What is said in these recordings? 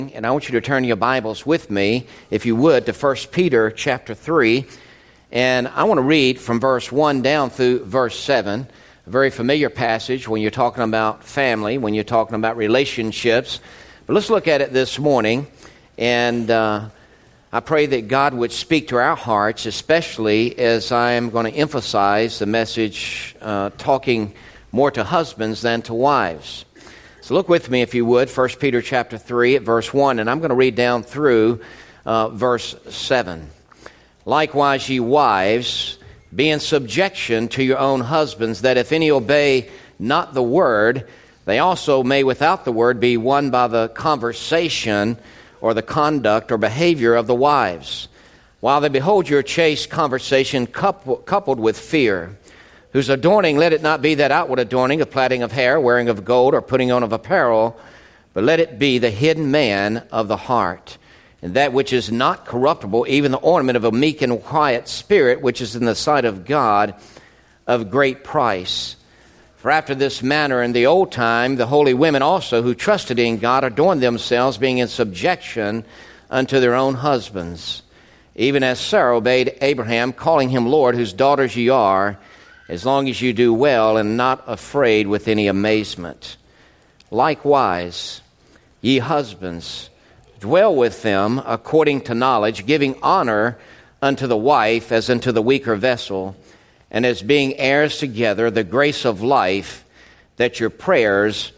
And I want you to turn your Bibles with me, if you would, to 1 Peter chapter 3. And I want to read from verse 1 down through verse 7, a very familiar passage when you're talking about family, when you're talking about relationships. But let's look at it this morning, and I pray that God would speak to our hearts, especially as I am going to emphasize the message talking more to husbands than to wives. So look with me, if you would, 1 Peter chapter 3 at verse 1, and I'm going to read down through verse 7. Likewise, ye wives, be in subjection to your own husbands, that if any obey not the word, they also may without the word be won by the conversation or the conduct or behavior of the wives, while they behold your chaste conversation coupled with fear, whose adorning, let it not be that outward adorning of plaiting of hair, wearing of gold, or putting on of apparel, but let it be the hidden man of the heart, and that which is not corruptible, even the ornament of a meek and quiet spirit, which is in the sight of God of great price. For after this manner in the old time, the holy women also, who trusted in God, adorned themselves, being in subjection unto their own husbands, even as Sarah obeyed Abraham, calling him Lord, whose daughters ye are, as long as you do well and not afraid with any amazement. Likewise, ye husbands, dwell with them according to knowledge, giving honor unto the wife as unto the weaker vessel, and as being heirs together the grace of life, that your prayers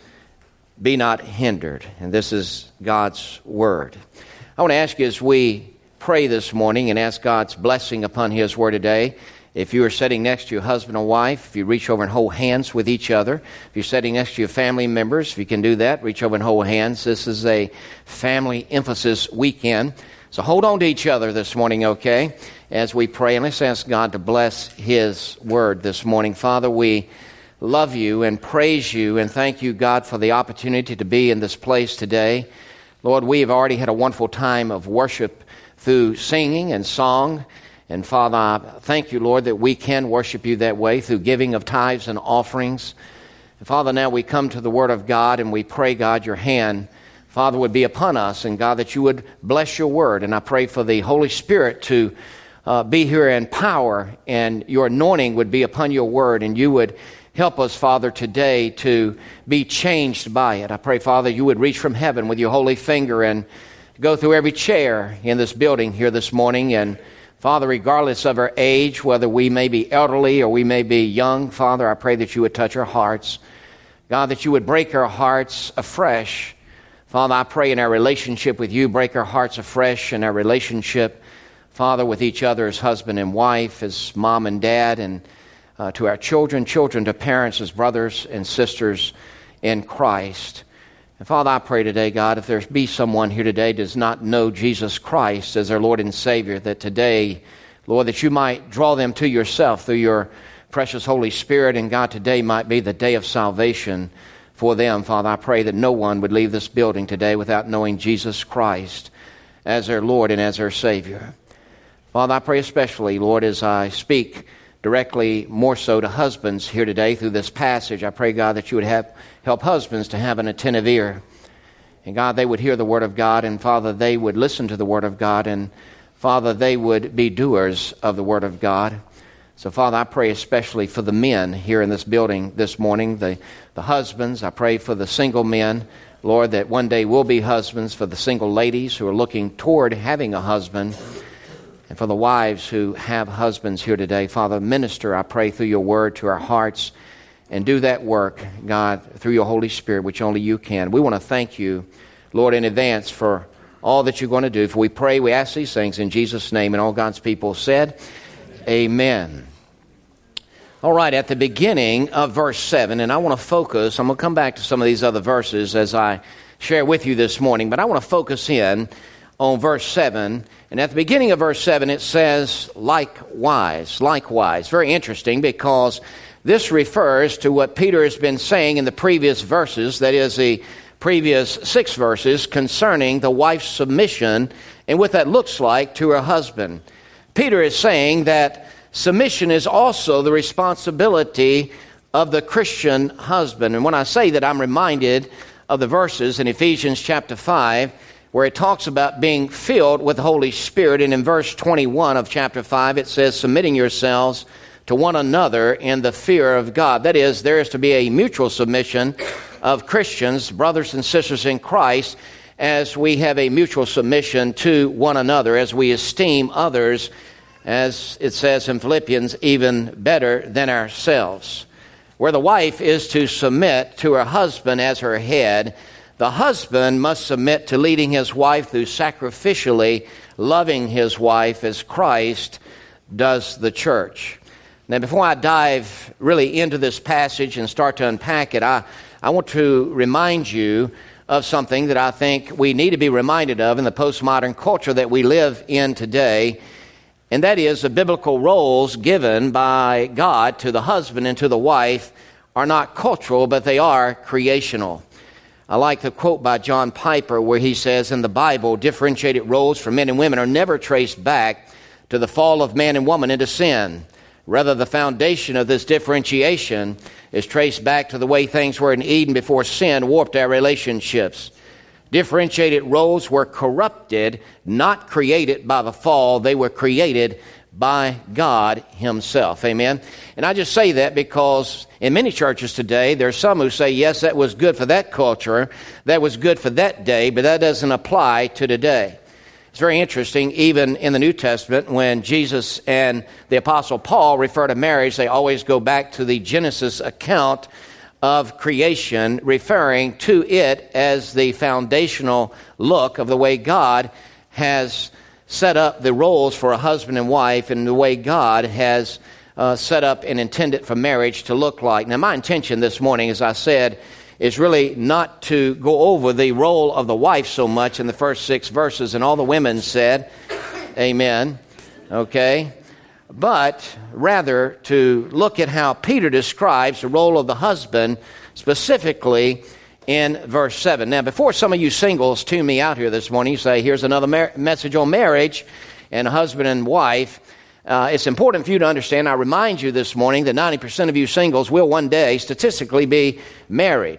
be not hindered. And this is God's word. I want to ask you, as we pray this morning and ask God's blessing upon His word today, if you are sitting next to your husband or wife, if you reach over and hold hands with each other. If you're sitting next to your family members, if you can do that, reach over and hold hands. This is a family emphasis weekend. So hold on to each other this morning, okay, as we pray. And let's ask God to bless His word this morning. Father, we love you and praise you and thank you, God, for the opportunity to be in this place today. Lord, we have already had a wonderful time of worship through singing and song. And Father, I thank you, Lord, that we can worship you that way through giving of tithes and offerings. And Father, now we come to the Word of God and we pray, God, your hand, Father, would be upon us. And God, that you would bless your Word. And I pray for the Holy Spirit to be here in power, and your anointing would be upon your Word. And you would help us, Father, today to be changed by it. I pray, Father, you would reach from heaven with your holy finger and go through every chair in this building here this morning. And Father, regardless of our age, whether we may be elderly or we may be young, Father, I pray that you would touch our hearts. God, that you would break our hearts afresh. Father, I pray in our relationship with you, break our hearts afresh in our relationship, Father, with each other as husband and wife, as mom and dad, and to our children, children to parents, as brothers and sisters in Christ. And Father, I pray today, God, if there be someone here today who does not know Jesus Christ as their Lord and Savior, that today, Lord, that you might draw them to yourself through your precious Holy Spirit, and God, today might be the day of salvation for them. Father, I pray that no one would leave this building today without knowing Jesus Christ as their Lord and as their Savior. Father, I pray especially, Lord, as I speak directly more so to husbands here today through this passage. I pray, God, that you would help husbands to have an attentive ear. And God, they would hear the Word of God, and Father, they would listen to the Word of God, and Father, they would be doers of the Word of God. So Father, I pray especially for the men here in this building this morning, the husbands. I pray for the single men, Lord, that one day will be husbands, for the single ladies who are looking toward having a husband, and for the wives who have husbands here today. Father, minister, I pray, through your word to our hearts, and do that work, God, through your Holy Spirit, which only you can. We want to thank you, Lord, in advance for all that you're going to do. For we pray, we ask these things in Jesus' name, and all God's people said, amen. All right, at the beginning of verse 7, and I want to focus, I'm going to come back to some of these other verses as I share with you this morning, but I want to focus in on verse 7. And at the beginning of verse 7, it says, likewise. Very interesting, because this refers to what Peter has been saying in the previous verses, that is, the previous 6 verses, concerning the wife's submission and what that looks like to her husband. Peter is saying that submission is also the responsibility of the Christian husband. And when I say that, I'm reminded of the verses in Ephesians chapter 5, where it talks about being filled with the Holy Spirit. And in verse 21 of chapter 5, it says, submitting yourselves to one another in the fear of God. That is, there is to be a mutual submission of Christians, brothers and sisters in Christ, as we have a mutual submission to one another, as we esteem others, as it says in Philippians, even better than ourselves. Where the wife is to submit to her husband as her head, the husband must submit to leading his wife through sacrificially loving his wife as Christ does the church. Now, before I dive really into this passage and start to unpack it, I want to remind you of something that I think we need to be reminded of in the postmodern culture that we live in today, and that is the biblical roles given by God to the husband and to the wife are not cultural, but they are creational. I like the quote by John Piper where he says, in the Bible, differentiated roles for men and women are never traced back to the fall of man and woman into sin. Rather, the foundation of this differentiation is traced back to the way things were in Eden before sin warped our relationships. Differentiated roles were corrupted, not created by the fall. They were created by God himself. Amen? And I just say that because in many churches today, there are some who say, yes, that was good for that culture, that was good for that day, but that doesn't apply to today. It's very interesting, even in the New Testament, when Jesus and the Apostle Paul refer to marriage, they always go back to the Genesis account of creation, referring to it as the foundational look of the way God has set up the roles for a husband and wife and the way God has set up and intended for marriage to look like. Now, my intention this morning, as I said, is really not to go over the role of the wife so much in the first 6 verses, and all the women said, amen, okay, but rather to look at how Peter describes the role of the husband specifically in verse 7. Now, before some of you singles tune me out here this morning, you say, here's another message on marriage and husband and wife. It's important for you to understand, I remind you this morning that 90% of you singles will one day statistically be married.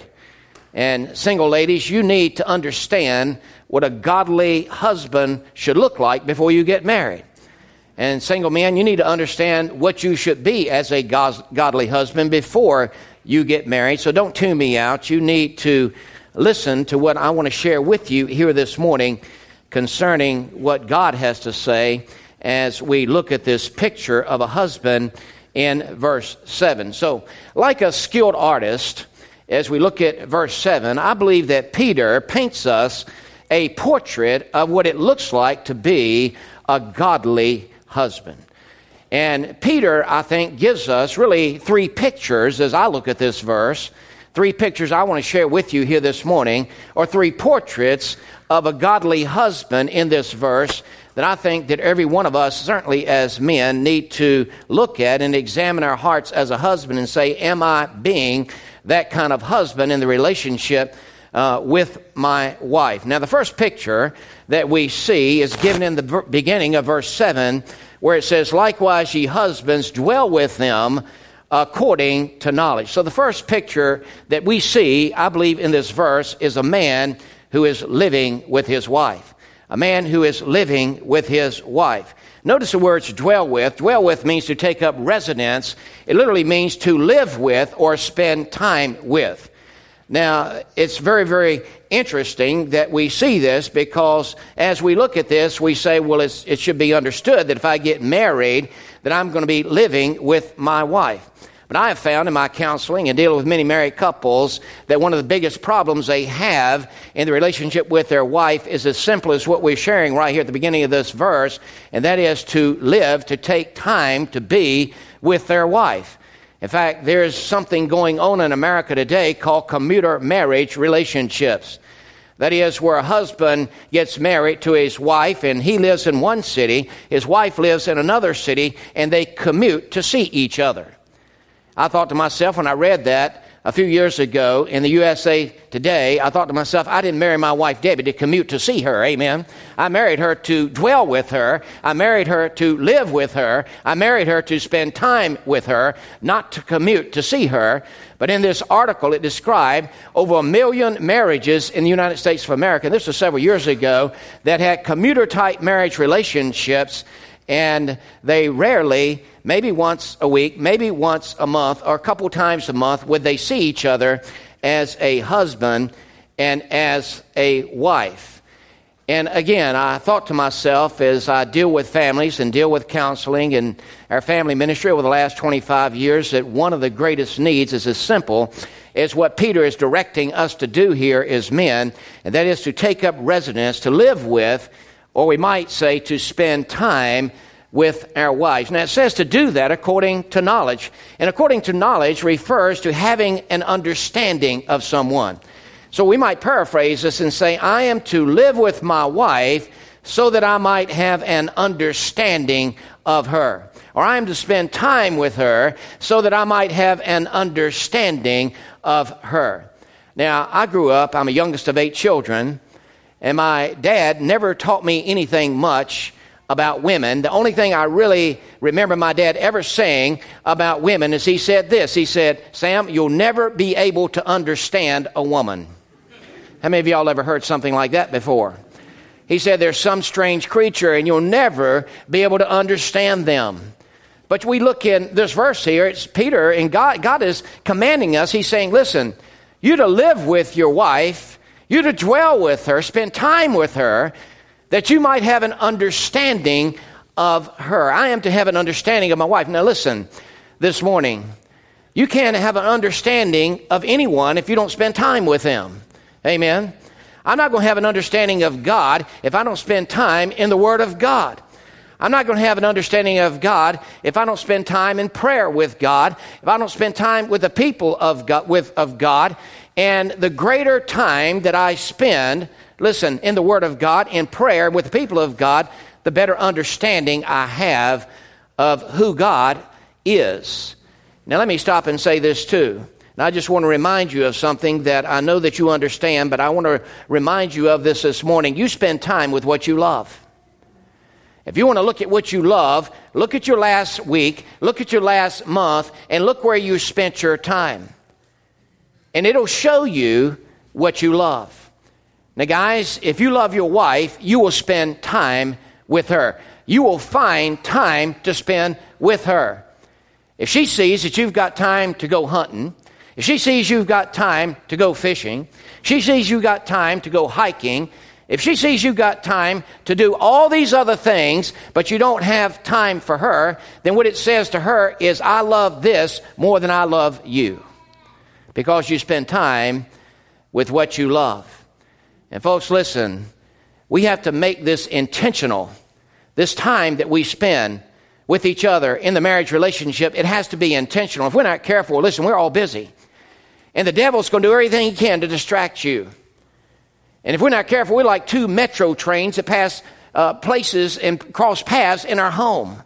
And single ladies, you need to understand what a godly husband should look like before you get married. And single men, you need to understand what you should be as a godly husband before you get married. So don't tune me out. You need to listen to what I want to share with you here this morning concerning what God has to say as we look at this picture of a husband in verse 7. So, like a skilled artist, as we look at verse 7, I believe that Peter paints us a portrait of what it looks like to be a godly husband. And Peter, I think, gives us really 3 pictures as I look at this verse. 3 pictures I want to share with you here this morning, or 3 portraits of a godly husband in this verse that I think that every one of us, certainly as men, need to look at and examine our hearts as a husband and say, am I being that kind of husband in the relationship with my wife? Now, the first picture that we see is given in the beginning of verse 7, where it says, likewise, ye husbands, dwell with them according to knowledge. So the first picture that we see, I believe, in this verse is a man who is living with his wife. A man who is living with his wife. Notice the words dwell with. Dwell with means to take up residence. It literally means to live with or spend time with. Now, it's very, very interesting that we see this because as we look at this, we say, well, it should be understood that if I get married, that I'm going to be living with my wife. But I have found in my counseling and dealing with many married couples that one of the biggest problems they have in the relationship with their wife is as simple as what we're sharing right here at the beginning of this verse, and that is to live, to take time to be with their wife. In fact, there's something going on in America today called commuter marriage relationships. That is where a husband gets married to his wife and he lives in one city, his wife lives in another city, and they commute to see each other. I thought to myself when I read that, a few years ago in the USA Today, I thought to myself, I didn't marry my wife Debbie to commute to see her, amen. I married her to dwell with her. I married her to live with her. I married her to spend time with her, not to commute to see her. But in this article, it described over 1 million marriages in the United States of America, and this was several years ago, that had commuter-type marriage relationships, and they rarely, maybe once a week, maybe once a month, or a couple times a month, would they see each other as a husband and as a wife. And again, I thought to myself, as I deal with families and deal with counseling and our family ministry over the last 25 years, that one of the greatest needs is as simple as what Peter is directing us to do here as men, and that is to take up residence, to live with, or we might say to spend time with our wives. Now it says to do that according to knowledge. And according to knowledge refers to having an understanding of someone. So we might paraphrase this and say, I am to live with my wife so that I might have an understanding of her. Or I am to spend time with her so that I might have an understanding of her. Now, I grew up, I'm the youngest of 8 children, and my dad never taught me anything much about women. The only thing I really remember my dad ever saying about women is he said this. He said, Sam, you'll never be able to understand a woman. How many of y'all ever heard something like that before? He said, there's some strange creature and you'll never be able to understand them. But we look in this verse here, it's Peter, and God is commanding us. He's saying, listen, you to live with your wife, you to dwell with her, spend time with her, that you might have an understanding of her. I am to have an understanding of my wife. Now listen, this morning, you can't have an understanding of anyone if you don't spend time with them. Amen. I'm not going to have an understanding of God if I don't spend time in the Word of God. I'm not going to have an understanding of God if I don't spend time in prayer with God, if I don't spend time with the people of God. And the greater time that I spend, listen, in the Word of God, in prayer with the people of God, the better understanding I have of who God is. Now let me stop and say this too. Now I just want to remind you of something that I know that you understand, but I want to remind you of this morning. You spend time with what you love. If you want to look at what you love, look at your last week, look at your last month, and look where you spent your time. And it'll show you what you love. Now guys, if you love your wife, you will spend time with her. You will find time to spend with her. If she sees that you've got time to go hunting, if she sees you've got time to go fishing, she sees you've got time to go hiking, if she sees you've got time to do all these other things, but you don't have time for her, then what it says to her is, I love this more than I love you. Because you spend time with what you love. And folks, listen, we have to make this intentional. This time that we spend with each other in the marriage relationship, it has to be intentional. If we're not careful, listen, we're all busy. And the devil's going to do everything he can to distract you. And if we're not careful, we're like 2 metro trains that pass places and cross paths in our home.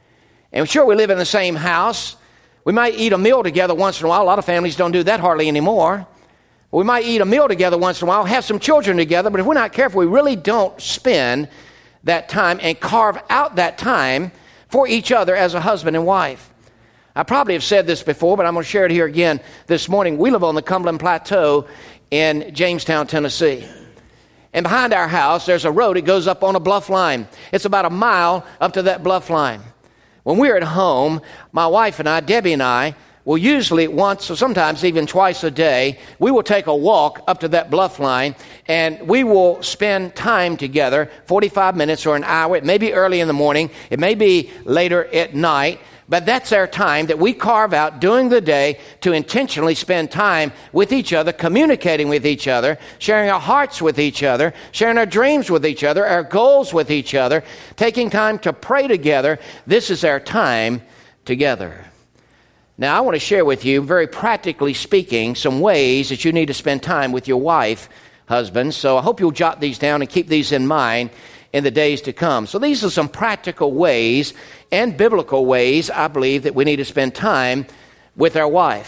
And sure, we live in the same house. We might eat a meal together once in a while. A lot of families don't do that hardly anymore. We might eat a meal together once in a while, have some children together, but if we're not careful, we really don't spend that time and carve out that time for each other as a husband and wife. I probably have said this before, but I'm going to share it here again this morning. We live on the Cumberland Plateau in Jamestown, Tennessee. And behind our house, there's a road. It goes up on a bluff line. It's about a mile up to that bluff line. When we're at home, my wife and I, Debbie and I, will usually once or sometimes even twice a day, we will take a walk up to that bluff line and we will spend time together, 45 minutes or an hour. It may be early in the morning. It may be later at night. But that's our time that we carve out during the day to intentionally spend time with each other, communicating with each other, sharing our hearts with each other, sharing our dreams with each other, our goals with each other, taking time to pray together. This is our time together. Now, I want to share with you, very practically speaking, some ways that you need to spend time with your wife, husbands. So I hope you'll jot these down and keep these in mind in the days to come. So these are some practical ways and biblical ways, I believe, that we need to spend time with our wife.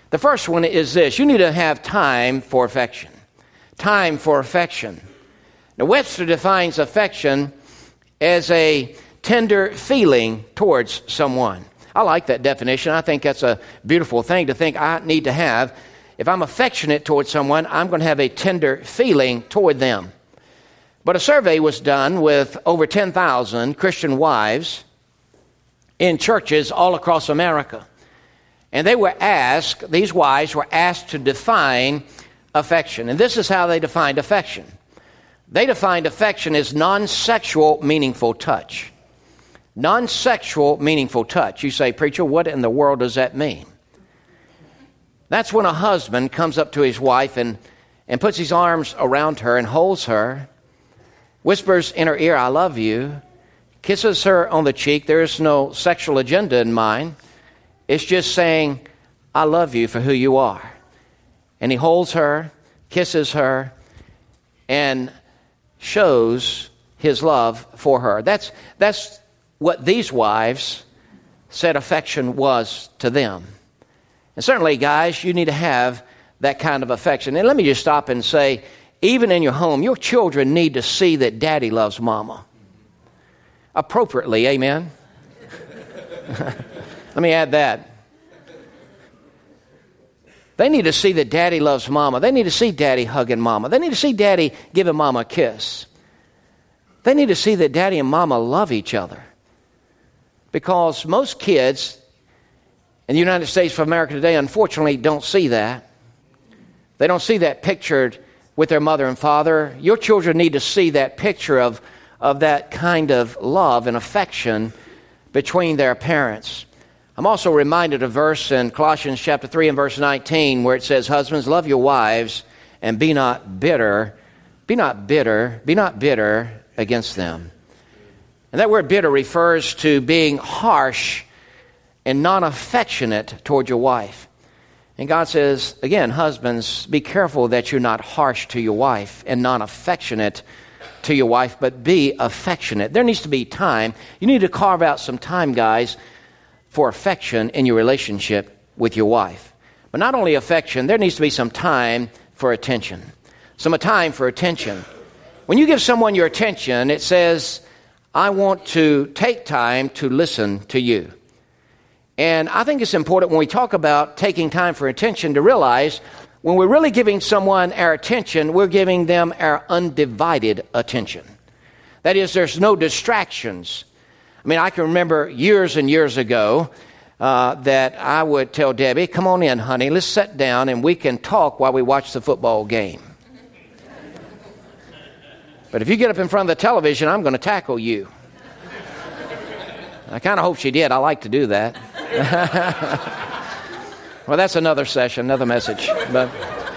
The first one is this: you need to have time for affection. Time for affection. Now, Webster defines affection as a tender feeling towards someone. I like that definition. I think that's a beautiful thing to think I need to have. If I'm affectionate towards someone, I'm going to have a tender feeling toward them. But a survey was done with over 10,000 Christian wives in churches all across America. And these wives were asked to define affection. And this is how they defined affection. They defined affection as non-sexual, meaningful touch. Non-sexual, meaningful touch. You say, preacher, what in the world does that mean? That's when a husband comes up to his wife and puts his arms around her and holds her, whispers in her ear, I love you, kisses her on the cheek. There is no sexual agenda in mind. It's just saying, I love you for who you are. And he holds her, kisses her, and shows his love for her. That's what these wives said affection was to them. And certainly, guys, you need to have that kind of affection. And let me just stop and say, even in your home, your children need to see that daddy loves mama. Appropriately, amen? Let me add that. They need to see that daddy loves mama. They need to see daddy hugging mama. They need to see daddy giving mama a kiss. They need to see that daddy and mama love each other. Because most kids in the United States of America today, unfortunately, don't see that. They don't see that pictured with their mother and father. Your children need to see that picture of that kind of love and affection between their parents. I'm also reminded of a verse in Colossians chapter 3 and verse 19 where it says, husbands, love your wives and be not bitter against them. And that word bitter refers to being harsh and non-affectionate toward your wife. And God says, again, husbands, be careful that you're not harsh to your wife and non-affectionate to your wife, but be affectionate. There needs to be time. You need to carve out some time, guys, for affection in your relationship with your wife. But not only affection, there needs to be some time for attention. Some time for attention. When you give someone your attention, it says, I want to take time to listen to you. And I think it's important when we talk about taking time for attention to realize when we're really giving someone our attention, we're giving them our undivided attention. That is, there's no distractions. I mean, I can remember years and years ago that I would tell Debbie, come on in, honey, let's sit down and we can talk while we watch the football game. But if you get up in front of the television, I'm going to tackle you. I kind of hope she did. I like to do that. Well, that's another session, another message. But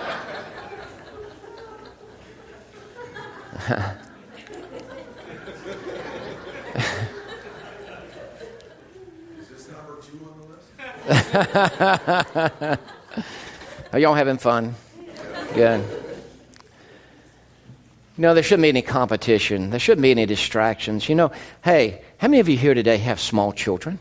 is this number 2 on the list? Are y'all having fun? Good. No, there shouldn't be any competition. There shouldn't be any distractions. You know, hey, how many of you here today have small children?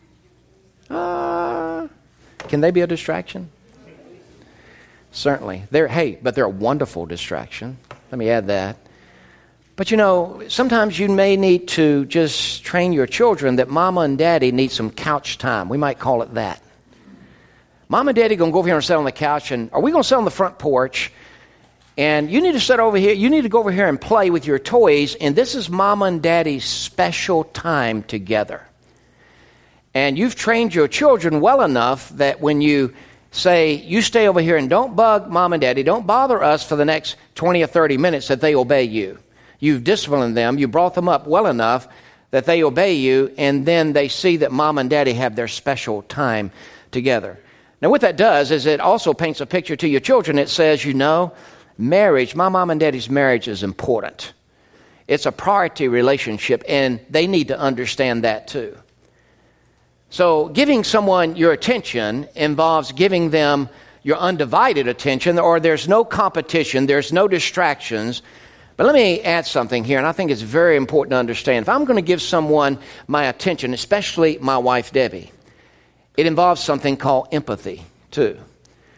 Can they be a distraction? Certainly. But they're a wonderful distraction. Let me add that. But you know, sometimes you may need to just train your children that mama and daddy need some couch time. We might call it that. Mom and daddy going to go over here and sit on the couch, and are we going to sit on the front porch? And you need to sit over here. You need to go over here and play with your toys. And this is mama and daddy's special time together. And you've trained your children well enough that when you say, you stay over here and don't bug mom and daddy, don't bother us for the next 20 or 30 minutes, that they obey you. You've disciplined them. You brought them up well enough that they obey you. And then they see that mom and daddy have their special time together. Now, what that does is it also paints a picture to your children. It says, you know, marriage, my mom and daddy's marriage is important. It's a priority relationship, and they need to understand that too. So giving someone your attention involves giving them your undivided attention, or there's no competition, there's no distractions. But let me add something here, and I think it's very important to understand. If I'm going to give someone my attention, especially my wife Debbie, it involves something called empathy too.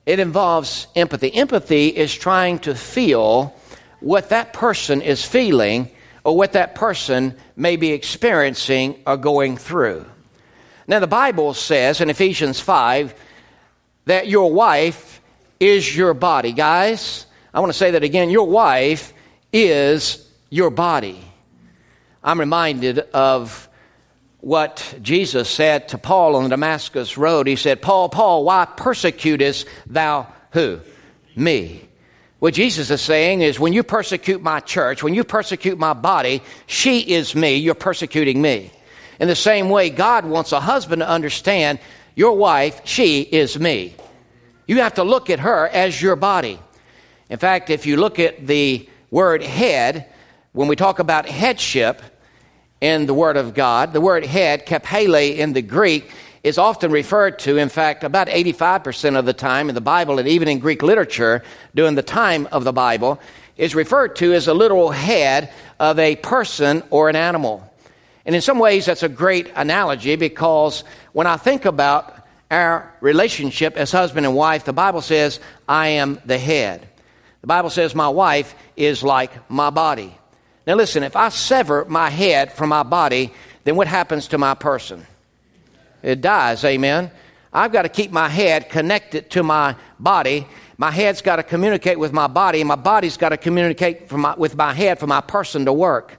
It involves empathy. Empathy is trying to feel what that person is feeling or what that person may be experiencing or going through. Now, the Bible says in Ephesians 5 that your wife is your body. Guys, I want to say that again. Your wife is your body. I'm reminded of what Jesus said to Paul on the Damascus road. He said, Paul, Paul, why persecutest thou who? Me. What Jesus is saying is, when you persecute my church, when you persecute my body, she is me, you're persecuting me. In the same way, God wants a husband to understand, your wife, she is me. You have to look at her as your body. In fact, if you look at the word head, when we talk about headship in the Word of God, the word head, kephale in the Greek, is often referred to, in fact, about 85% of the time in the Bible and even in Greek literature during the time of the Bible, is referred to as a literal head of a person or an animal. And in some ways, that's a great analogy, because when I think about our relationship as husband and wife, the Bible says, I am the head. The Bible says my wife is like my body. Now listen, if I sever my head from my body, then what happens to my person? It dies, amen? I've got to keep my head connected to my body. My head's got to communicate with my body, and my body's got to communicate with my head for my person to work.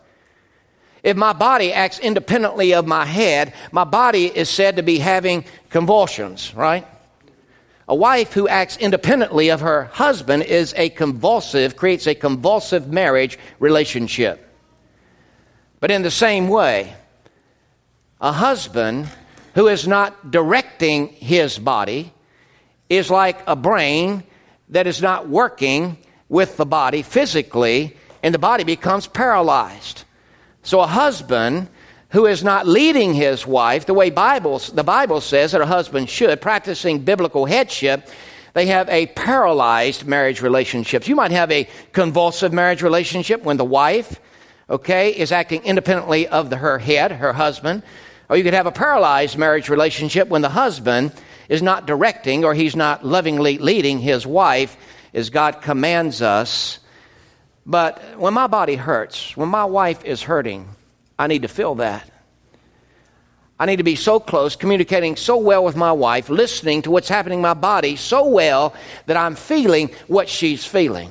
If my body acts independently of my head, my body is said to be having convulsions, right? A wife who acts independently of her husband creates a convulsive marriage relationship. But in the same way, a husband who is not directing his body is like a brain that is not working with the body physically, and the body becomes paralyzed. So a husband who is not leading his wife the way the Bible says that a husband should, practicing biblical headship, they have a paralyzed marriage relationship. You might have a convulsive marriage relationship when the wife, is acting independently of her head, her husband. Or you could have a paralyzed marriage relationship when the husband is not directing or he's not lovingly leading his wife as God commands us. But when my body hurts, when my wife is hurting, I need to feel that. I need to be so close, communicating so well with my wife, listening to what's happening in my body so well that I'm feeling what she's feeling.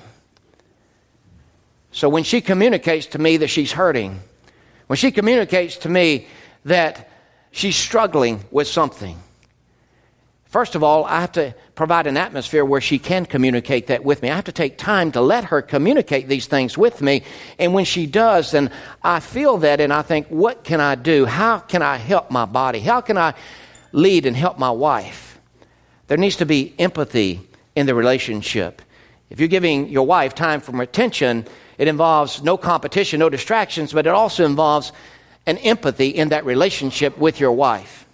So when she communicates to me that she's hurting, when she communicates to me that she's struggling with something, first of all, I have to provide an atmosphere where she can communicate that with me. I have to take time to let her communicate these things with me. And when she does, then I feel that and I think, what can I do? How can I help my body? How can I lead and help my wife? There needs to be empathy in the relationship. If you're giving your wife time for attention, it involves no competition, no distractions, but it also involves an empathy in that relationship with your wife.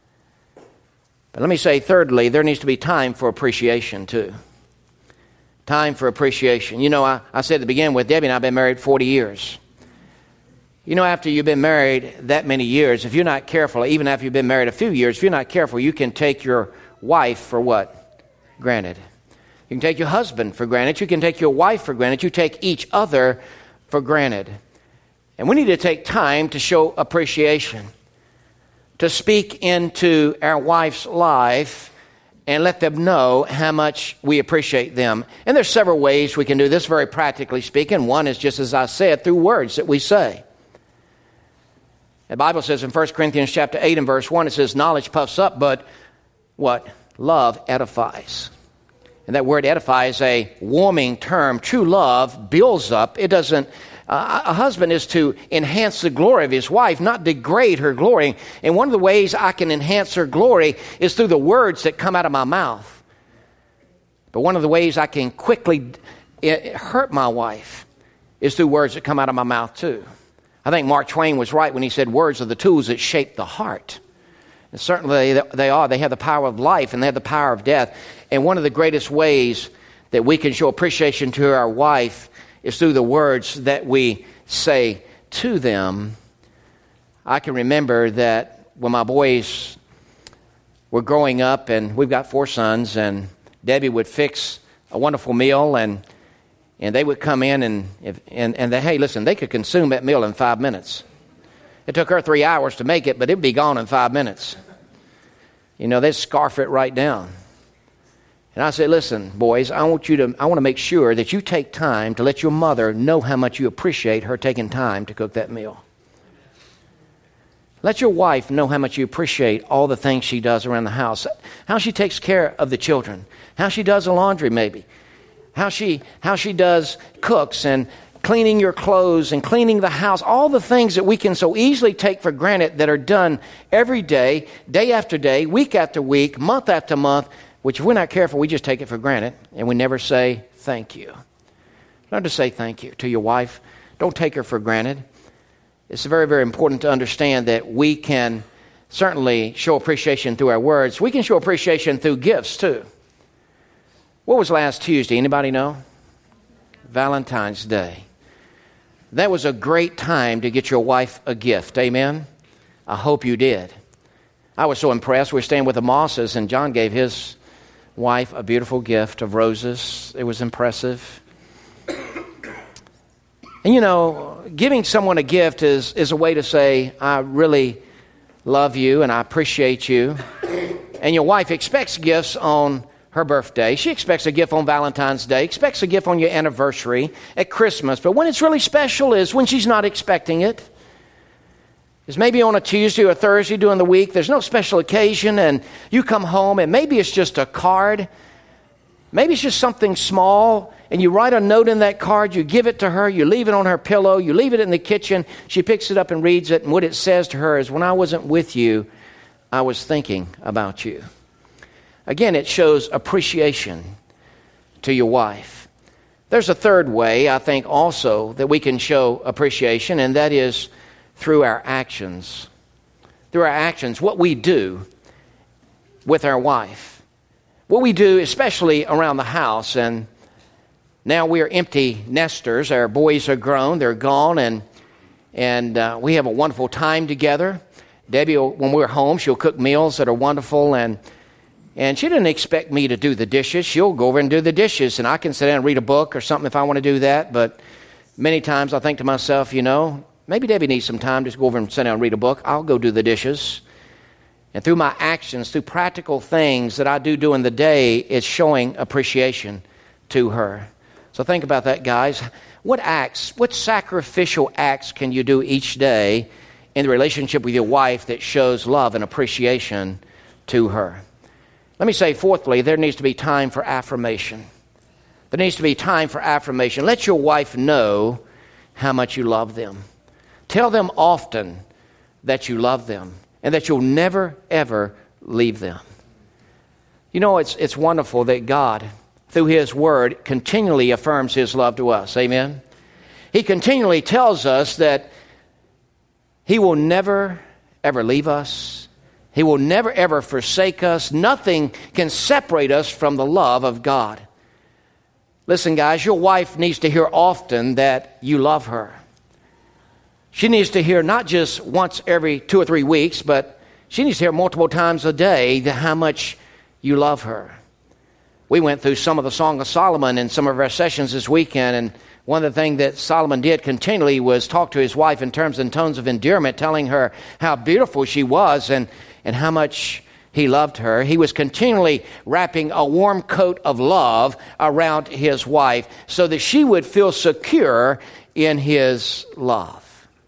But let me say, thirdly, there needs to be time for appreciation, too. Time for appreciation. You know, I said at the beginning with Debbie and I have been married 40 years. You know, after you've been married that many years, if you're not careful, even after you've been married a few years, if you're not careful, you can take your wife for what? Granted. You can take your husband for granted. You can take your wife for granted. You take each other for granted. And we need to take time to show appreciation, to speak into our wife's life and let them know how much we appreciate them. And there's several ways we can do this, very practically speaking. One is, just as I said, through words that we say. The Bible says in 1 Corinthians chapter 8 and verse 1, it says, knowledge puffs up, but what? Love edifies. And that word edify is a warming term. True love builds up. It doesn't... a husband is to enhance the glory of his wife, not degrade her glory. And one of the ways I can enhance her glory is through the words that come out of my mouth. But one of the ways I can quickly hurt my wife is through words that come out of my mouth too. I think Mark Twain was right when he said words are the tools that shape the heart. And certainly they are. They have the power of life and they have the power of death. And one of the greatest ways that we can show appreciation to our wife is through the words that we say to them. I can remember that when my boys were growing up, and we've got 4 sons, and Debbie would fix a wonderful meal, and they would come in, and they, hey, listen, they could consume that meal in 5 minutes. It took her 3 hours to make it, but it'd be gone in 5 minutes. You know, they'd scarf it right down. And I said, listen, boys, I want to make sure that you take time to let your mother know how much you appreciate her taking time to cook that meal. Let your wife know how much you appreciate all the things she does around the house, how she takes care of the children, how she does the laundry maybe, how she does cooks and cleaning your clothes and cleaning the house, all the things that we can so easily take for granted that are done every day, day after day, week after week, month after month, which if we're not careful, we just take it for granted and we never say thank you. Learn to say thank you to your wife. Don't take her for granted. It's very, very important to understand that we can certainly show appreciation through our words. We can show appreciation through gifts too. What was last Tuesday? Anybody know? Valentine's Day. That was a great time to get your wife a gift. Amen? I hope you did. I was so impressed. We were staying with the Mosses, and John gave his wife a beautiful gift of roses. It was impressive. And you know, giving someone a gift is a way to say, I really love you and I appreciate you. And your wife expects gifts on her birthday. She expects a gift on Valentine's Day, expects a gift on your anniversary, at Christmas. But when it's really special is when she's not expecting it. It's maybe on a Tuesday or Thursday during the week. There's no special occasion, and you come home, and maybe it's just a card. Maybe it's just something small, and you write a note in that card. You give it to her. You leave it on her pillow. You leave it in the kitchen. She picks it up and reads it, and what it says to her is, when I wasn't with you, I was thinking about you. Again, it shows appreciation to your wife. There's a third way, I think, also that we can show appreciation, and that is through our actions. Through our actions, what we do with our wife. What we do, especially around the house. And now we're empty nesters. Our boys are grown, they're gone, and we have a wonderful time together. Debbie, when we're home, she'll cook meals that are wonderful, and she didn't expect me to do the dishes. She'll go over and do the dishes, and I can sit down and read a book or something if I want to do that. But many times I think to myself, you know, maybe Debbie needs some time to just go over and sit down and read a book. I'll go do the dishes. And through my actions, through practical things that I do during the day, it's showing appreciation to her. So think about that, guys. What sacrificial acts can you do each day in the relationship with your wife that shows love and appreciation to her? Let me say, fourthly, there needs to be time for affirmation. There needs to be time for affirmation. Let your wife know how much you love them. Tell them often that you love them and that you'll never, ever leave them. You know, it's wonderful that God, through His Word, continually affirms His love to us. Amen? He continually tells us that He will never, ever leave us. He will never, ever forsake us. Nothing can separate us from the love of God. Listen, guys, your wife needs to hear often that you love her. She needs to hear not just once every 2 or 3 weeks, but she needs to hear multiple times a day how much you love her. We went through some of the Song of Solomon in some of our sessions this weekend, and one of the things that Solomon did continually was talk to his wife in terms and tones of endearment, telling her how beautiful she was and how much he loved her. He was continually wrapping a warm coat of love around his wife so that she would feel secure in his love.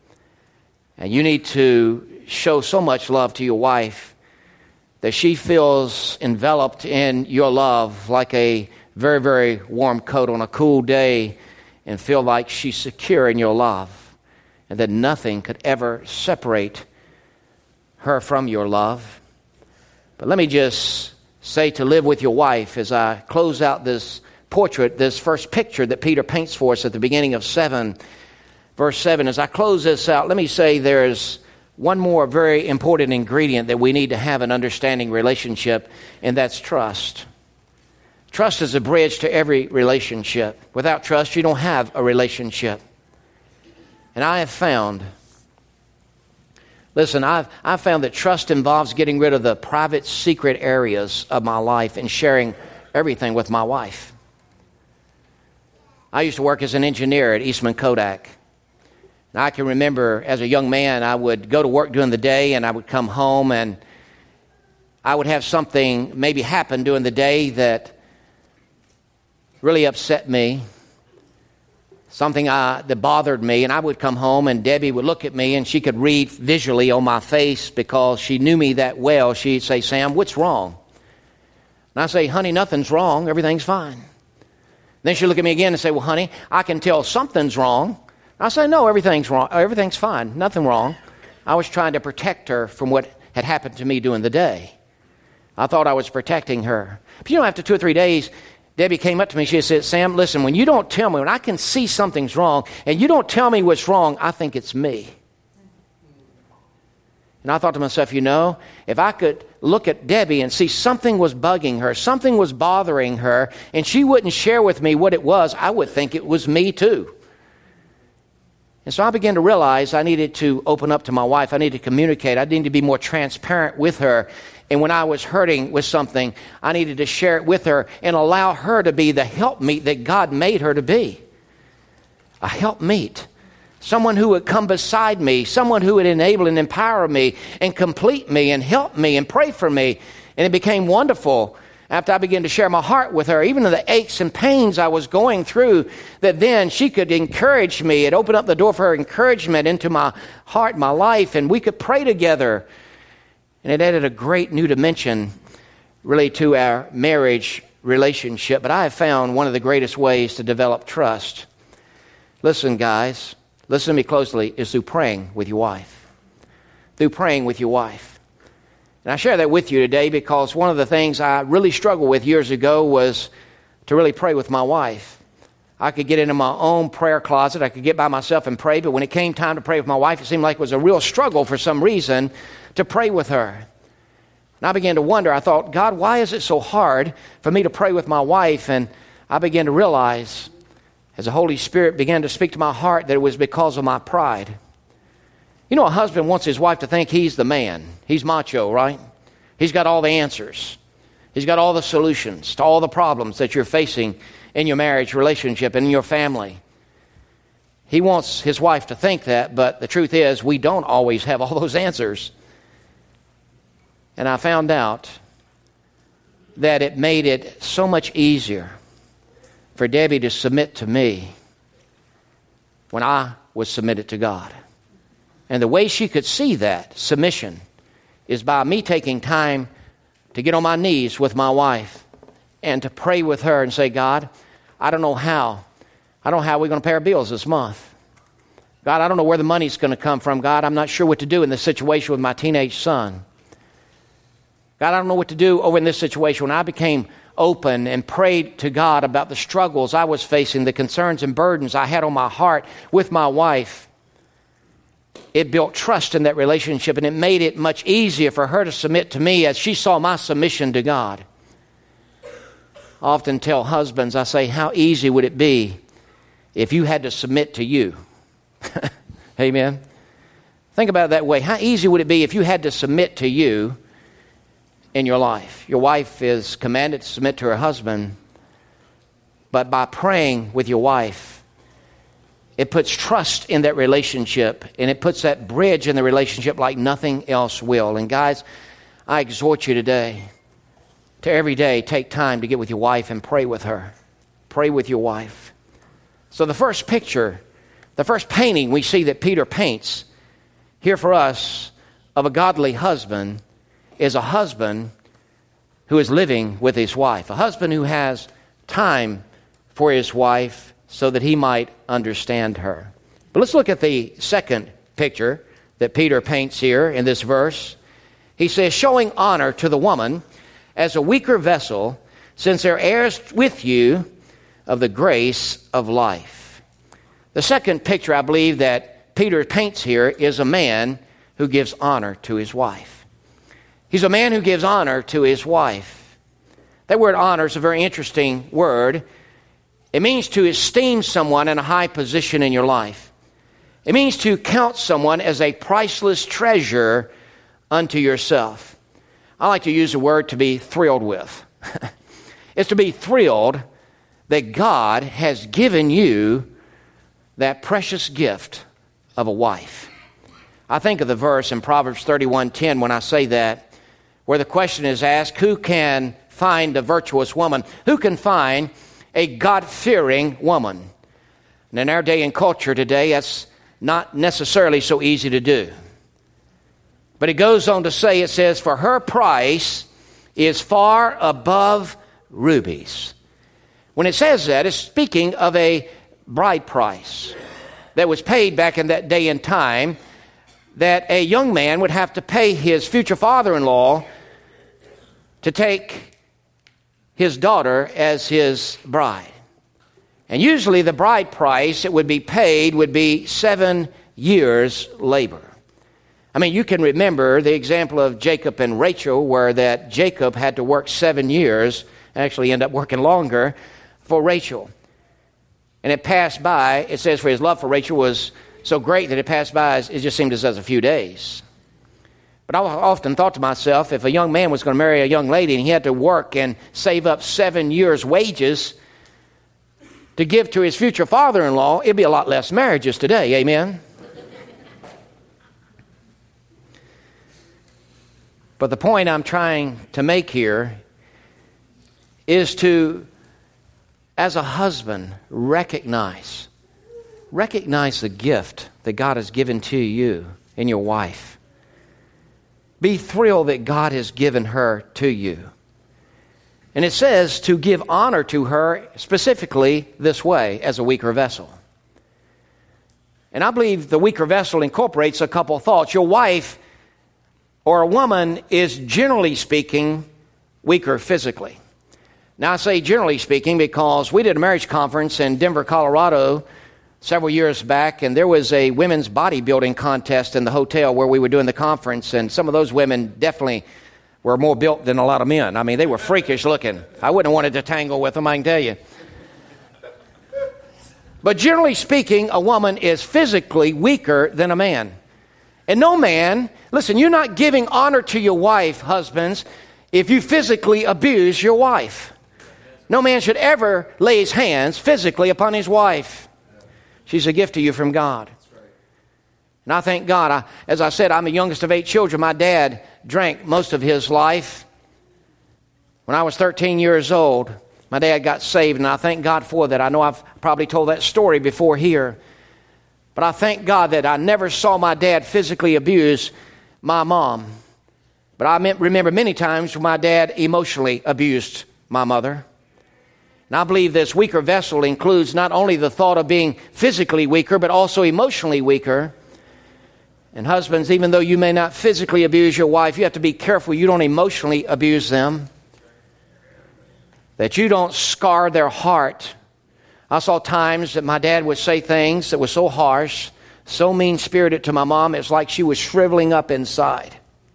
And you need to show so much love to your wife that she feels enveloped in your love like a very, very warm coat on a cool day, and feel like she's secure in your love, and that nothing could ever separate her from your love. But let me just say, to live with your wife, as I close out this portrait, this first picture that Peter paints for us at the beginning of verse 7, as I close this out, let me say there's one more very important ingredient that we need to have an understanding relationship, and that's trust. Trust is a bridge to every relationship. Without trust, you don't have a relationship. And I have found, I've found that trust involves getting rid of the private, secret areas of my life and sharing everything with my wife. I used to work as an engineer at Eastman Kodak. And I can remember as a young man, I would go to work during the day and I would come home and I would have something maybe happen during the day that really upset me, something that bothered me, and I would come home and Debbie would look at me and she could read visually on my face because she knew me that well. She'd say, "Sam, what's wrong?" And I say, "Honey, nothing's wrong. Everything's fine." Then she'd look at me again and say, "Well, honey, I can tell something's wrong." I say, "No, everything's wrong. Everything's fine. Nothing wrong." I was trying to protect her from what had happened to me during the day. I thought I was protecting her. But after 2 or 3 days, Debbie came up to me. She said, "Sam, listen, when you don't tell me, when I can see something's wrong, and you don't tell me what's wrong, I think it's me." And I thought to myself, if I could look at Debbie and see something was bugging her, something was bothering her, and she wouldn't share with me what it was, I would think it was me too. And so I began to realize I needed to open up to my wife. I needed to communicate. I needed to be more transparent with her. And when I was hurting with something, I needed to share it with her and allow her to be the helpmeet that God made her to be. A helpmeet. Someone who would come beside me. Someone who would enable and empower me and complete me and help me and pray for me. And it became wonderful after I began to share my heart with her, even the aches and pains I was going through, that then she could encourage me. It opened up the door for her encouragement into my heart, my life, and we could pray together. And it added a great new dimension, really, to our marriage relationship. But I have found one of the greatest ways to develop trust, listen, guys, listen to me closely, is through praying with your wife. Through praying with your wife. And I share that with you today because one of the things I really struggled with years ago was to really pray with my wife. I could get into my own prayer closet. I could get by myself and pray. But when it came time to pray with my wife, it seemed like it was a real struggle for some reason to pray with her. And I began to wonder. I thought, God, why is it so hard for me to pray with my wife? And I began to realize, as the Holy Spirit began to speak to my heart, that it was because of my pride. A husband wants his wife to think he's the man. He's macho, right? He's got all the answers. He's got all the solutions to all the problems that you're facing in your marriage relationship and in your family. He wants his wife to think that, but the truth is we don't always have all those answers. And I found out that it made it so much easier for Debbie to submit to me when I was submitted to God. And the way she could see that submission is by me taking time to get on my knees with my wife and to pray with her and say, God, I don't know how we're going to pay our bills this month. God, I don't know where the money's going to come from. God, I'm not sure what to do in this situation with my teenage son. God, I don't know what to do over in this situation. When I became open and prayed to God about the struggles I was facing, the concerns and burdens I had on my heart with my wife, it built trust in that relationship, and it made it much easier for her to submit to me as she saw my submission to God. I often tell husbands, I say, how easy would it be if you had to submit to you? Amen? Think about it that way. How easy would it be if you had to submit to you in your life? Your wife is commanded to submit to her husband, but by praying with your wife, it puts trust in that relationship, and it puts that bridge in the relationship like nothing else will. And guys, I exhort you today to every day take time to get with your wife and pray with her. Pray with your wife. So the first picture, the first painting we see that Peter paints here for us of a godly husband is a husband who is living with his wife. A husband who has time for his wife so that he might understand her. But let's look at the second picture that Peter paints here in this verse. He says, showing honor to the woman as a weaker vessel, since they're heirs with you of the grace of life. The second picture I believe that Peter paints here is a man who gives honor to his wife. He's a man who gives honor to his wife. That word honor is a very interesting word. It means to esteem someone in a high position in your life. It means to count someone as a priceless treasure unto yourself. I like to use the word to be thrilled with. is to be thrilled that God has given you that precious gift of a wife. I think of the verse in Proverbs 31:10 when I say that, where the question is asked, who can find a virtuous woman? Who can find a God-fearing woman? And in our day and culture today, that's not necessarily so easy to do. But it goes on to say, it says, for her price is far above rubies. When it says that, it's speaking of a bride price that was paid back in that day and time, that a young man would have to pay his future father-in-law to take his daughter as his bride. And usually the bride price that would be paid would be 7 years' labor. I mean, you can remember the example of Jacob and Rachel, where that Jacob had to work 7 years, actually end up working longer, for Rachel. And it passed by, it says for his love for Rachel was so great that it passed by, it just seemed as a few days. But I often thought to myself, if a young man was going to marry a young lady and he had to work and save up 7 years' wages to give to his future father-in-law, it'd be a lot less marriages today, amen? But the point I'm trying to make here is to, as a husband, recognize the gift that God has given to you in your wife. Be thrilled that God has given her to you. And it says to give honor to her specifically this way, as a weaker vessel. And I believe the weaker vessel incorporates a couple thoughts. Your wife or a woman is, generally speaking, weaker physically. Now I say generally speaking because we did a marriage conference in Denver, Colorado several years back, and there was a women's bodybuilding contest in the hotel where we were doing the conference, and some of those women definitely were more built than a lot of men. I mean, they were freakish looking. I wouldn't have wanted to tangle with them, I can tell you. But generally speaking, a woman is physically weaker than a man. And no man, listen, you're not giving honor to your wife, husbands, if you physically abuse your wife. No man should ever lay his hands physically upon his wife. She's a gift to you from God. And I thank God. As I said, I'm the youngest of 8 children. My dad drank most of his life. When I was 13 years old, my dad got saved, and I thank God for that. I know I've probably told that story before here. But I thank God that I never saw my dad physically abuse my mom. But I remember many times when my dad emotionally abused my mother. And I believe this weaker vessel includes not only the thought of being physically weaker, but also emotionally weaker. And husbands, even though you may not physically abuse your wife, you have to be careful you don't emotionally abuse them. That you don't scar their heart. I saw times that my dad would say things that were so harsh, so mean-spirited to my mom, it's like she was shriveling up inside.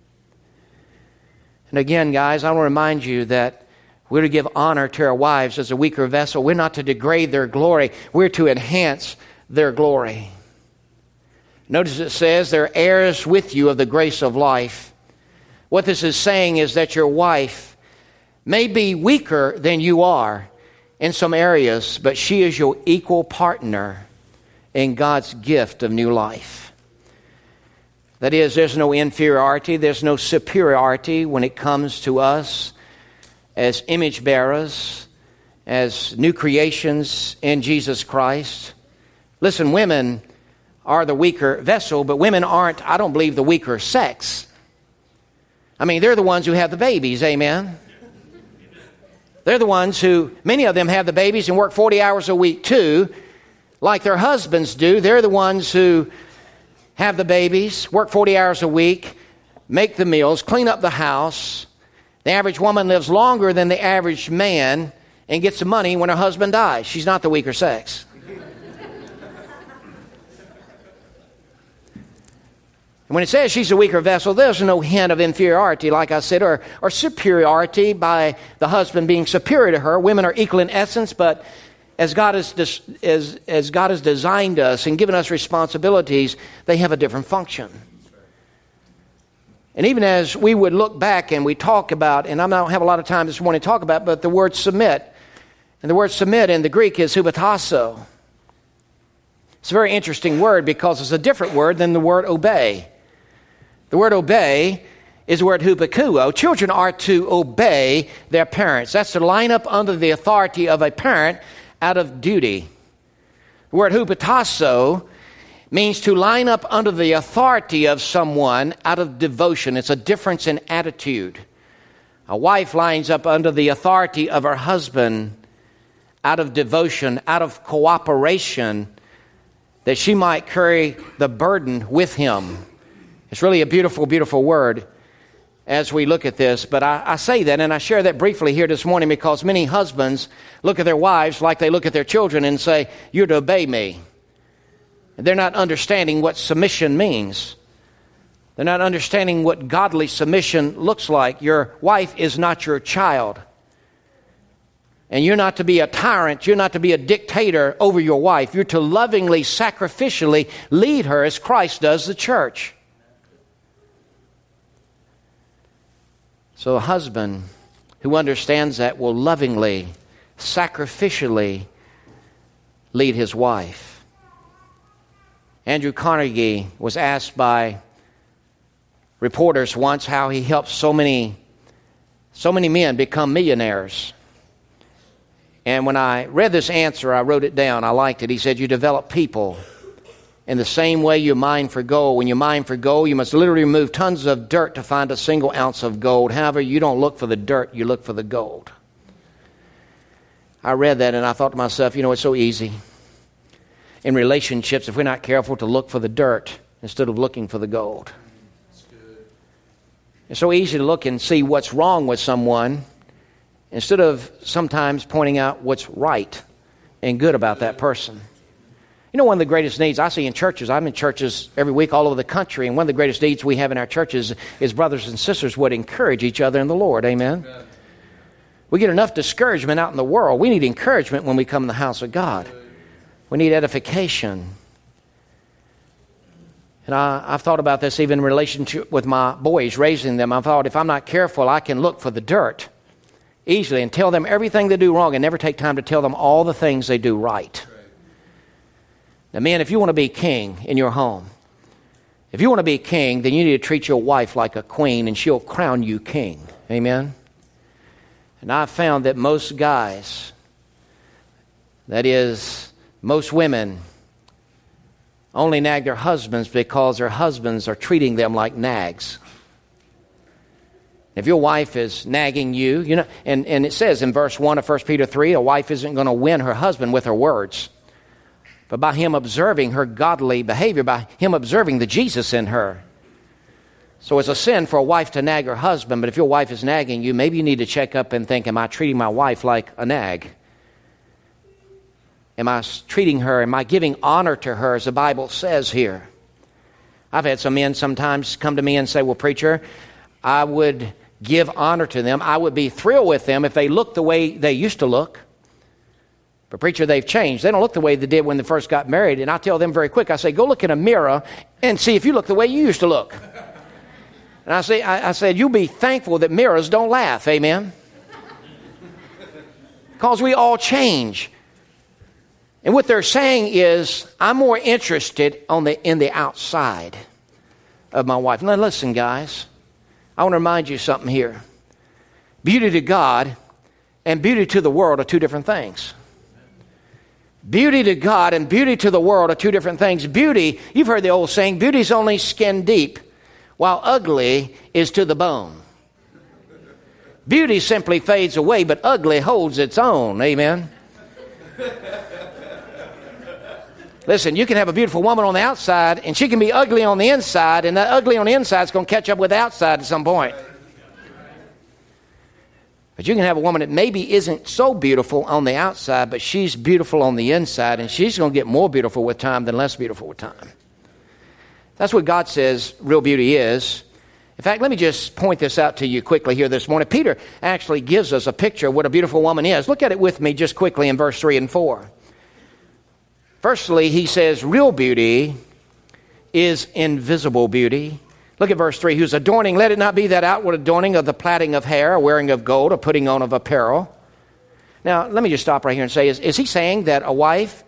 And again, guys, I want to remind you that we're to give honor to our wives as a weaker vessel. We're not to degrade their glory. We're to enhance their glory. Notice it says they're heirs with you of the grace of life. What this is saying is that your wife may be weaker than you are in some areas, but she is your equal partner in God's gift of new life. That is, there's no inferiority, there's no superiority when it comes to us as image bearers, as new creations in Jesus Christ. Listen, women are the weaker vessel, but women aren't, I don't believe, the weaker sex. I mean, they're the ones who have the babies, amen? They're the ones who, many of them have the babies and work 40 hours a week too, like their husbands do. They're the ones who have the babies, work 40 hours a week, make the meals, clean up the house. The average woman lives longer than the average man and gets the money when her husband dies. She's not the weaker sex. And when it says she's a weaker vessel, there's no hint of inferiority, like I said, or superiority by the husband being superior to her. Women are equal in essence, but as God has designed us and given us responsibilities, they have a different function. And even as we would look back and we talk about, and I don't have a lot of time this morning to talk about, but the word submit. And the word submit in the Greek is hupotasso. It's a very interesting word because it's a different word than the word obey. The word obey is the word hupakuo. Children are to obey their parents. That's to line up under the authority of a parent out of duty. The word hupotasso means to line up under the authority of someone out of devotion. It's a difference in attitude. A wife lines up under the authority of her husband out of devotion, out of cooperation, that she might carry the burden with him. It's really a beautiful, beautiful word as we look at this. But I say that, and I share that briefly here this morning because many husbands look at their wives like they look at their children and say, "You're to obey me." And they're not understanding what submission means. They're not understanding what godly submission looks like. Your wife is not your child. And you're not to be a tyrant. You're not to be a dictator over your wife. You're to lovingly, sacrificially lead her as Christ does the church. So a husband who understands that will lovingly, sacrificially lead his wife. Andrew Carnegie was asked by reporters once how he helped so many men become millionaires. And when I read this answer, I wrote it down. I liked it. He said, "You develop people in the same way you mine for gold. When you mine for gold, you must literally remove tons of dirt to find a single ounce of gold. However, you don't look for the dirt, you look for the gold." I read that and I thought to myself, it's so easy in relationships, if we're not careful, to look for the dirt instead of looking for the gold. It's so easy to look and see what's wrong with someone instead of sometimes pointing out what's right and good about that person. One of the greatest needs I see in churches, I'm in churches every week all over the country, and one of the greatest needs we have in our churches is brothers and sisters would encourage each other in the Lord. Amen? Amen. We get enough discouragement out in the world. We need encouragement when we come in the house of God. We need edification. And I've thought about this even in relationship with my boys, raising them. I've thought if I'm not careful, I can look for the dirt easily and tell them everything they do wrong and never take time to tell them all the things they do right. Now, men, if you want to be king in your home, if you want to be king, then you need to treat your wife like a queen and she'll crown you king. Amen? And I've found that most guys, that is, most women, only nag their husbands because their husbands are treating them like nags. If your wife is nagging you, and it says in verse 1 of 1 Peter 3, a wife isn't going to win her husband with her words, but by him observing her godly behavior, by him observing the Jesus in her. So it's a sin for a wife to nag her husband, but if your wife is nagging you, maybe you need to check up and think, am I treating my wife like a nag? Am I treating her, am I giving honor to her as the Bible says here? I've had some men sometimes come to me and say, well, preacher, I would give honor to them. I would be thrilled with them if they looked the way they used to look. But preacher, they've changed. They don't look the way they did when they first got married. And I tell them very quick, I say, go look in a mirror and see if you look the way you used to look. And I said, you'll be thankful that mirrors don't laugh. Amen? Because we all change. And what they're saying is, I'm more interested in the outside of my wife. Now listen, guys. I want to remind you something here. Beauty to God and beauty to the world are two different things. Beauty to God and beauty to the world are two different things. Beauty, you've heard the old saying, beauty is only skin deep, while ugly is to the bone. Beauty simply fades away, but ugly holds its own. Amen? Listen, you can have a beautiful woman on the outside, and she can be ugly on the inside, and that ugly on the inside is going to catch up with the outside at some point. But you can have a woman that maybe isn't so beautiful on the outside, but she's beautiful on the inside, and she's going to get more beautiful with time than less beautiful with time. That's what God says real beauty is. In fact, let me just point this out to you quickly here this morning. Peter actually gives us a picture of what a beautiful woman is. Look at it with me just quickly in verse 3 and 4. Firstly, he says real beauty is invisible beauty. Look at verse 3. Whose adorning, let it not be that outward adorning of the plaiting of hair, or wearing of gold, or putting on of apparel. Now, let me just stop right here and say, is he saying that a wife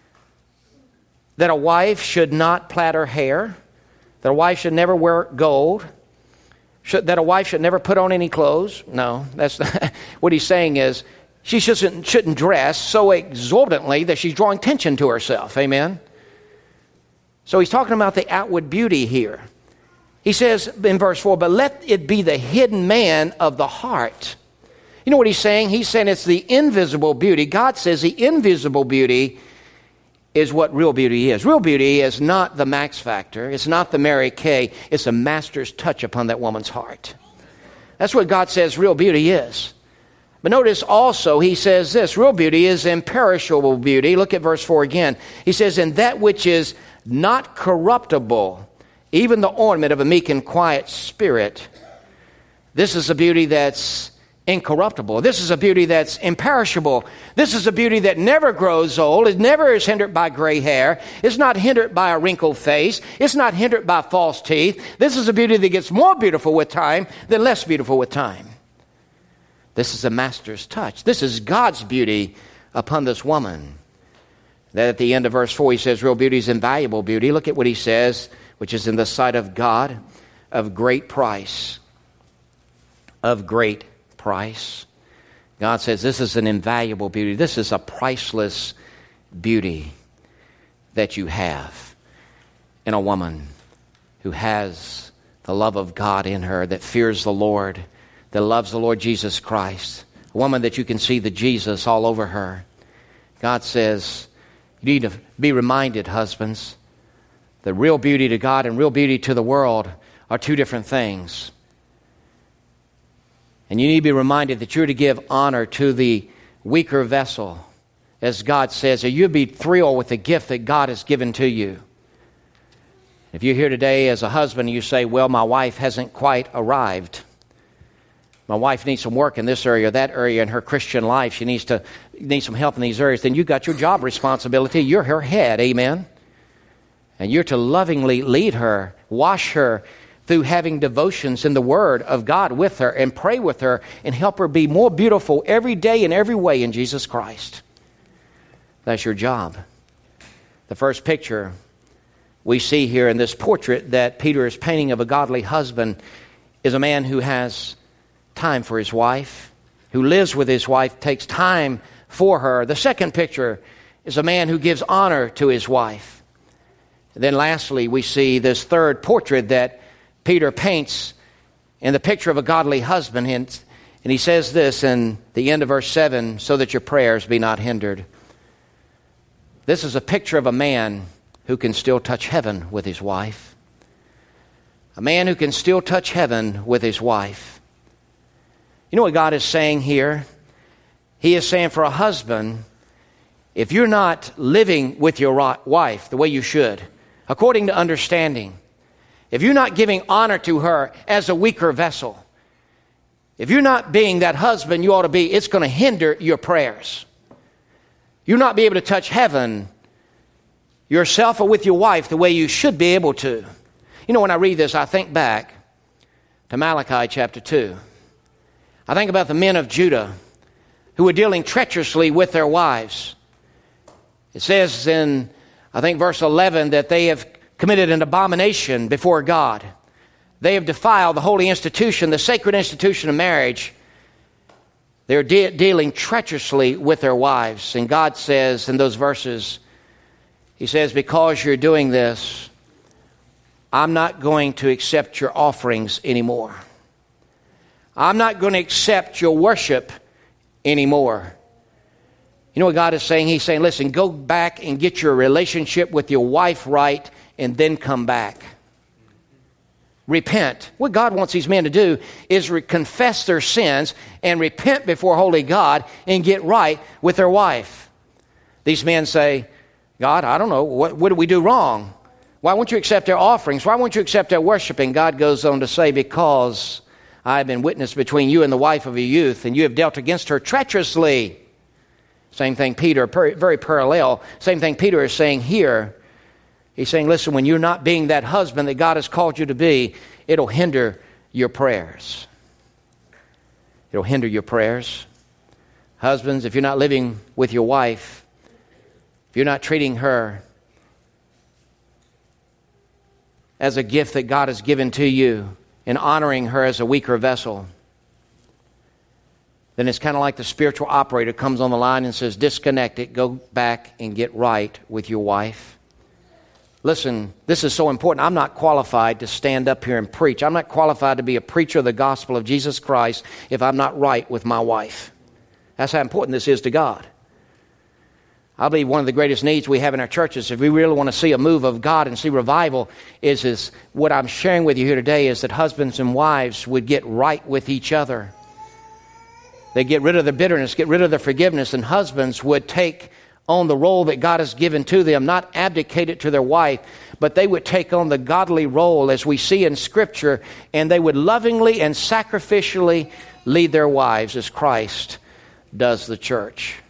should not plait her hair? That a wife should never wear gold? That a wife should never put on any clothes? No, that's not. What he's saying is she shouldn't dress so exorbitantly that she's drawing attention to herself. Amen? So he's talking about the outward beauty here. He says in verse 4, but let it be the hidden man of the heart. You know what he's saying? He's saying it's the invisible beauty. God says the invisible beauty is what real beauty is. Real beauty is not the Max Factor. It's not the Mary Kay. It's a master's touch upon that woman's heart. That's what God says real beauty is. But notice also he says this, real beauty is imperishable beauty. Look at verse 4 again. He says, and that which is not corruptible, even the ornament of a meek and quiet spirit. This is a beauty that's incorruptible. This is a beauty that's imperishable. This is a beauty that never grows old. It never is hindered by gray hair. It's not hindered by a wrinkled face. It's not hindered by false teeth. This is a beauty that gets more beautiful with time than less beautiful with time. This is a master's touch. This is God's beauty upon this woman. That at the end of verse 4 he says real beauty is invaluable beauty. Look at what he says, which is in the sight of God, of great price. Of great price. God says this is an invaluable beauty. This is a priceless beauty that you have in a woman who has the love of God in her, that fears the Lord, that loves the Lord Jesus Christ. A woman that you can see the Jesus all over her. God says you need to be reminded, husbands, that real beauty to God and real beauty to the world are two different things. And you need to be reminded that you're to give honor to the weaker vessel, as God says, or you'll be thrilled with the gift that God has given to you. If you're here today as a husband and you say, well, my wife hasn't quite arrived. My wife needs some work in this area or that area in her Christian life. She needs some help in these areas. Then you've got your job responsibility. You're her head, amen? And you're to lovingly lead her, wash her, through having devotions in the Word of God with her and pray with her and help her be more beautiful every day in every way in Jesus Christ. That's your job. The first picture we see here in this portrait that Peter is painting of a godly husband is a man who has time for his wife, who lives with his wife, takes time for her. The second picture is a man who gives honor to his wife. And then lastly, we see this third portrait that Peter paints in the picture of a godly husband, and he says this in the end of verse 7, so that your prayers be not hindered. This is a picture of a man who can still touch heaven with his wife. A man who can still touch heaven with his wife. You know what God is saying here? He is saying for a husband, if you're not living with your wife the way you should, according to understanding, if you're not giving honor to her as a weaker vessel, if you're not being that husband you ought to be, it's going to hinder your prayers. You'll not be able to touch heaven yourself or with your wife the way you should be able to. You know, when I read this, I think back to Malachi chapter 2. I think about the men of Judah who were dealing treacherously with their wives. It says in, I think, verse 11 that they have committed an abomination before God. They have defiled the holy institution, the sacred institution of marriage. They're dealing treacherously with their wives. And God says in those verses, He says, because you're doing this, I'm not going to accept your offerings anymore. I'm not going to accept your worship anymore. You know what God is saying? He's saying, listen, go back and get your relationship with your wife right, and then come back. Repent. What God wants these men to do is confess their sins and repent before holy God and get right with their wife. These men say, God, I don't know, what did we do wrong? Why won't you accept their offerings? Why won't you accept their worship? And God goes on to say, because I have been witness between you and the wife of your youth, and you have dealt against her treacherously. Same thing Peter, very parallel. Same thing Peter is saying here. He's saying, listen, when you're not being that husband that God has called you to be, it'll hinder your prayers. It'll hinder your prayers. Husbands, if you're not living with your wife, if you're not treating her as a gift that God has given to you and honoring her as a weaker vessel, then it's kind of like the spiritual operator comes on the line and says, disconnect it, go back and get right with your wife. Listen, this is so important. I'm not qualified to stand up here and preach. I'm not qualified to be a preacher of the gospel of Jesus Christ if I'm not right with my wife. That's how important this is to God. I believe one of the greatest needs we have in our churches, if we really want to see a move of God and see revival, is what I'm sharing with you here today is that husbands and wives would get right with each other. They get rid of their bitterness, get rid of their forgiveness, and husbands would take on the role that God has given to them, not abdicate it to their wife, but they would take on the godly role as we see in Scripture, and they would lovingly and sacrificially lead their wives as Christ does the church.